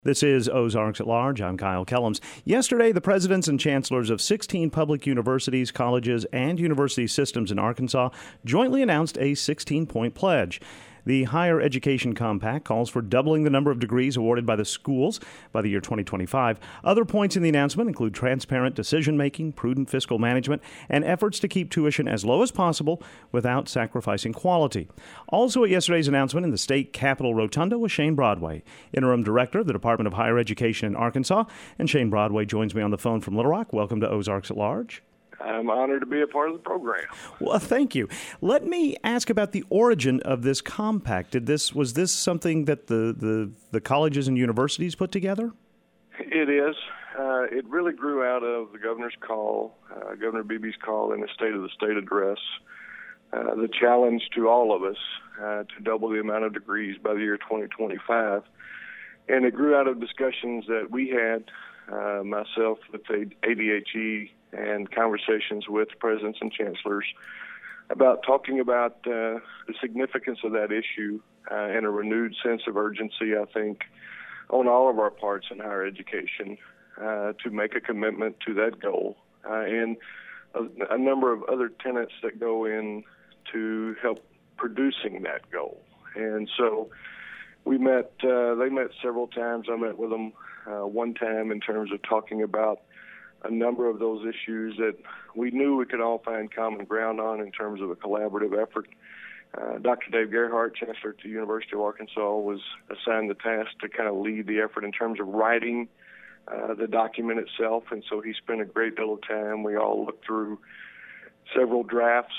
This is Ozarks at Large. I'm Kyle Kellums. Yesterday, the presidents and chancellors of 16 public universities, colleges, and university systems in Arkansas jointly announced a 16-point pledge. The Higher Education Compact calls for doubling the number of degrees awarded by the schools by the year 2025. Other points in the announcement include transparent decision-making, prudent fiscal management, and efforts to keep tuition as low as possible without sacrificing quality. Also at yesterday's announcement in the state Capitol Rotunda was Shane Broadway, Interim Director of the Department of Higher Education in Arkansas. And Shane Broadway joins me on the phone from Little Rock. Welcome to Ozarks at Large. I'm honored to be a part of the program. Well, thank you. Let me ask about the origin of this compact. Was this something that the colleges and universities put together? It is. It really grew out of the governor's call, Governor Beebe's call in the State of the State address, the challenge to all of us to double the amount of degrees by the year 2025. And it grew out of discussions that we had, myself with the ADHE, and conversations with presidents and chancellors about talking about the significance of that issue and a renewed sense of urgency, I think, on all of our parts in higher education to make a commitment to that goal and a number of other tenets that go in to help producing that goal. And so we met, they met several times. I met with them one time in terms of talking about a number of those issues that we knew we could all find common ground on in terms of a collaborative effort. Dr. Dave Gerhardt, Chancellor at the University of Arkansas, was assigned the task to kind of lead the effort in terms of writing the document itself, and so he spent a great deal of time. We all looked through several drafts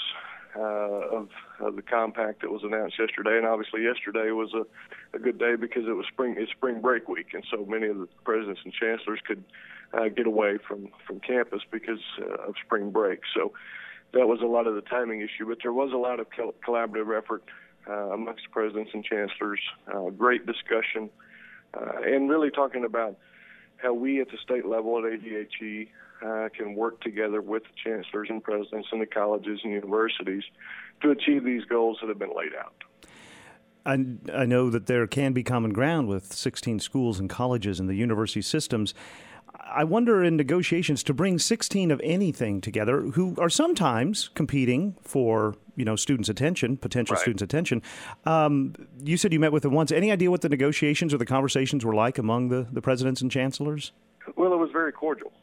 of the compact that was announced yesterday, and obviously yesterday was a good day because it's spring break week, and so many of the presidents and chancellors could get away from campus because of spring break. So that was a lot of the timing issue, but there was a lot of collaborative effort amongst the presidents and chancellors, great discussion, and really talking about how we at the state level at ADHE can work together with the chancellors and presidents and the colleges and universities to achieve these goals that have been laid out. I know that there can be common ground with 16 schools and colleges and the university systems. I wonder in negotiations to bring 16 of anything together who are sometimes competing for, students' attention, potential Right. students' attention. You said you met with them once. Any idea what the negotiations or the conversations were like among the presidents and chancellors? Well, it was very cordial.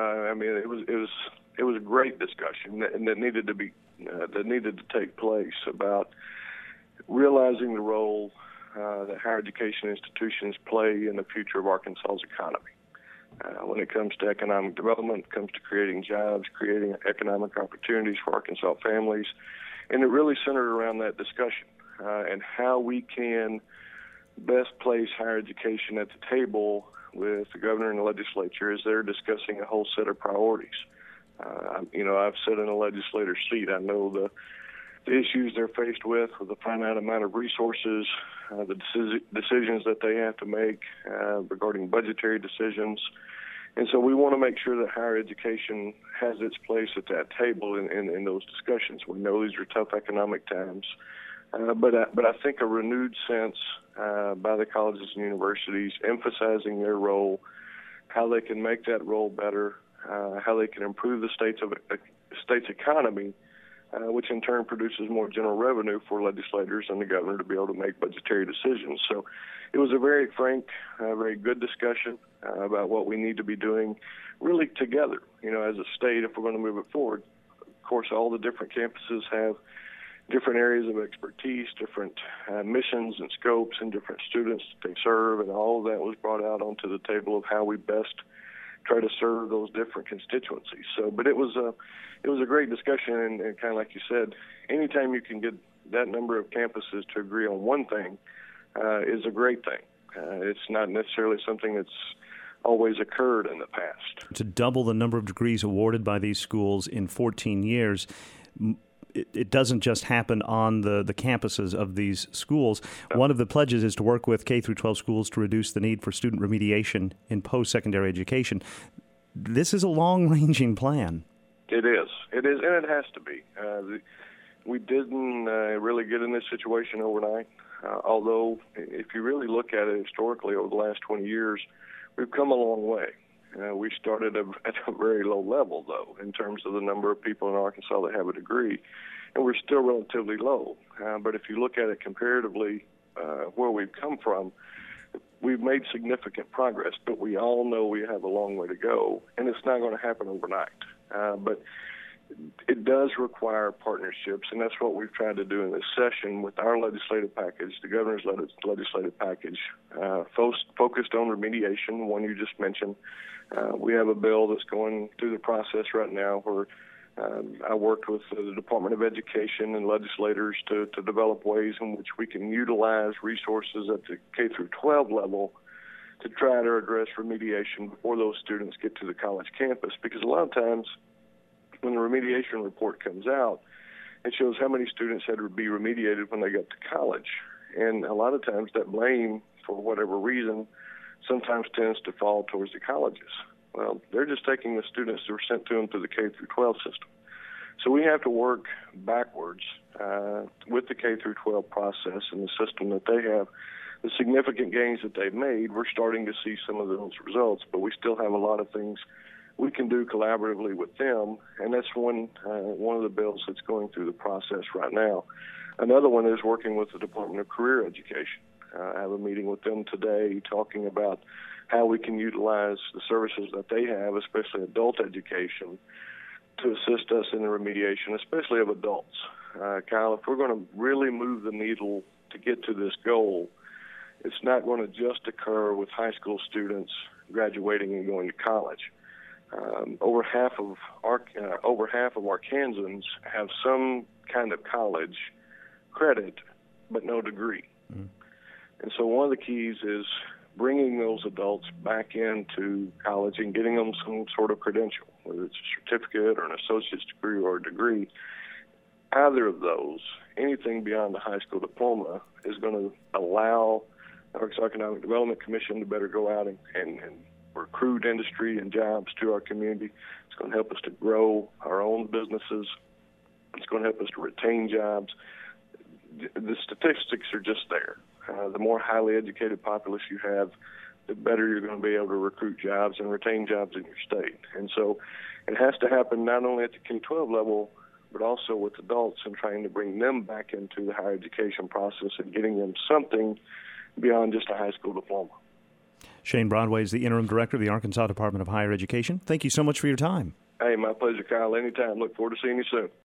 It was a great discussion that needed to take place about realizing the role that higher education institutions play in the future of Arkansas's economy. When it comes to economic development, it comes to creating jobs, creating economic opportunities for Arkansas families, and it really centered around that discussion and how we can best place higher education at the table with the governor and the legislature as they're discussing a whole set of priorities. I've sat in a legislator's seat. I know the issues they're faced with a finite amount of resources, the decisions that they have to make regarding budgetary decisions. And so we want to make sure that higher education has its place at that table in those discussions. We know these are tough economic times, but I think a renewed sense by the colleges and universities emphasizing their role, how they can make that role better, how they can improve the state's economy, which in turn produces more general revenue for legislators and the governor to be able to make budgetary decisions. So it was a very frank, very good discussion about what we need to be doing really together, as a state if we're going to move it forward. Of course, all the different campuses have different areas of expertise, different missions and scopes, and different students that they serve, and all of that was brought out onto the table of how we best try to serve those different constituencies. So, but it was a great discussion, and kind of like you said, anytime you can get that number of campuses to agree on one thing is a great thing. It's not necessarily something that's always occurred in the past. To double the number of degrees awarded by these schools in 14 years, it doesn't just happen on the campuses of these schools. No. One of the pledges is to work with K through 12 schools to reduce the need for student remediation in post-secondary education. This is a long-ranging plan. It is, and it has to be. We didn't really get in this situation overnight. although if you really look at it historically over the last 20 years, we've come a long way. We started at a very low level, though, in terms of the number of people in Arkansas that have a degree, and we're still relatively low. But if you look at it comparatively, where we've come from, we've made significant progress, but we all know we have a long way to go, and it's not going to happen overnight. But it does require partnerships, and that's what we've tried to do in this session with our legislative package, the governor's legislative package, focused on remediation, one you just mentioned. We have a bill that's going through the process right now where I worked with the Department of Education and legislators to develop ways in which we can utilize resources at the K-12 level to try to address remediation before those students get to the college campus. Because a lot of times when the remediation report comes out, it shows how many students had to be remediated when they got to college. And a lot of times that blame, for whatever reason, sometimes tends to fall towards the colleges. Well, they're just taking the students that were sent to them through the K-12 system. So we have to work backwards with the K-12 process and the system that they have. The significant gains that they've made, we're starting to see some of those results, but we still have a lot of things we can do collaboratively with them, and that's one of the bills that's going through the process right now. Another one is working with the Department of Career Education. I have a meeting with them today talking about how we can utilize the services that they have, especially adult education, to assist us in the remediation, especially of adults. Kyle, if we're going to really move the needle to get to this goal, it's not going to just occur with high school students graduating and going to college. Over half of Arkansans have some kind of college credit, but no degree. Mm-hmm. And so one of the keys is bringing those adults back into college and getting them some sort of credential, whether it's a certificate or an associate's degree or a degree. Either of those, anything beyond the high school diploma, is going to allow the Arkansas Economic Development Commission to better go out and recruit industry and jobs to our community. It's going to help us to grow our own businesses. It's going to help us to retain jobs. The statistics are just there. The more highly educated populace you have, the better you're going to be able to recruit jobs and retain jobs in your state. And so it has to happen not only at the K-12 level, but also with adults and trying to bring them back into the higher education process and getting them something beyond just a high school diploma. Shane Broadway is the Interim Director of the Arkansas Department of Higher Education. Thank you so much for your time. Hey, my pleasure, Kyle. Anytime. Look forward to seeing you soon.